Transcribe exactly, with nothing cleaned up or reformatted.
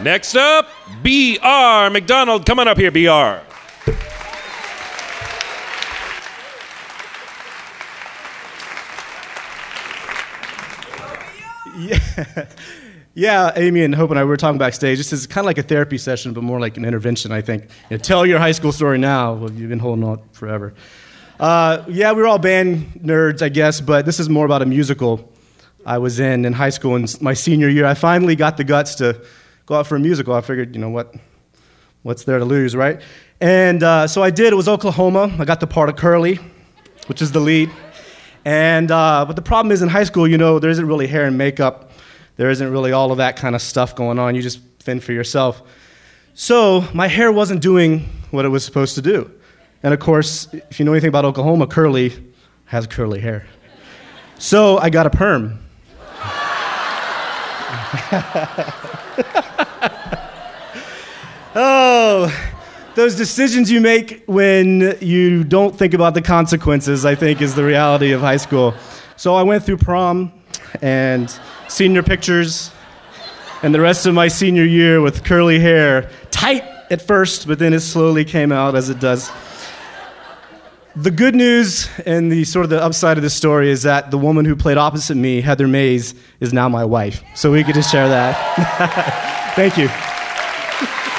Next up, B R McDonald. Come on up here, B R. Yeah, yeah. Amy and Hope and I were talking backstage. This is kind of like a therapy session, but more like an intervention, I think. You know, tell your high school story now. Well, you've been holding on forever. Uh, yeah, we were all band nerds, I guess, but this is more about a musical I was in in high school in my senior year. I finally got the guts to go out for a musical. I figured, you know, what, what's there to lose, right? And uh, so I did. It was Oklahoma. I got the part of Curly, which is the lead. And uh, but the problem is in high school, you know, there isn't really hair and makeup. There isn't really all of that kind of stuff going on. You just fend for yourself. So my hair wasn't doing what it was supposed to do. And of course, if you know anything about Oklahoma, Curly has curly hair. So I got a perm. Oh, those decisions you make when you don't think about the consequences, I think, is the reality of high school. So I went through prom and senior pictures and the rest of my senior year with curly hair, tight at first, but then it slowly came out as it does. The good news and the sort of the upside of this story is that the woman who played opposite me, Heather Mays, is now my wife. So we could just share that. Thank you.